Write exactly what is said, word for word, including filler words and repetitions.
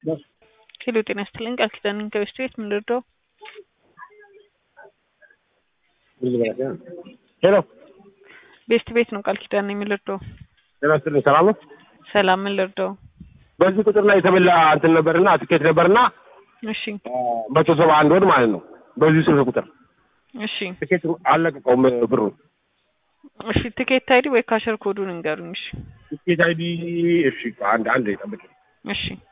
ሄሎ ጤና ይስጥልኝ ቃል ኪዳን ከቤስት ምን ልርዳው? ሄሎ ቤስት ቤት ነው ቃል ኪዳን ነው የሚልርዳው። ጤና ይስጥልኝ ሰላም ነው? ሰላም ምን ልርዳው? በዚህ ቁጥር ላይ የተበላ እንትን ነበርና ትኬት ነበርና እሺ መቶ ሰባ አንድ ወር ማለት ነው። በዚህ ስልክ ቁጥር እሺ ትኬት አለቀቀውም ብሩ። እሺ ትኬት አይዲ ወይ ካሸር ኮዱን እንገሩኝ። እሺ ትኬት አይዲ እሺ አንድ አንድ ይጠብቅ። እሺ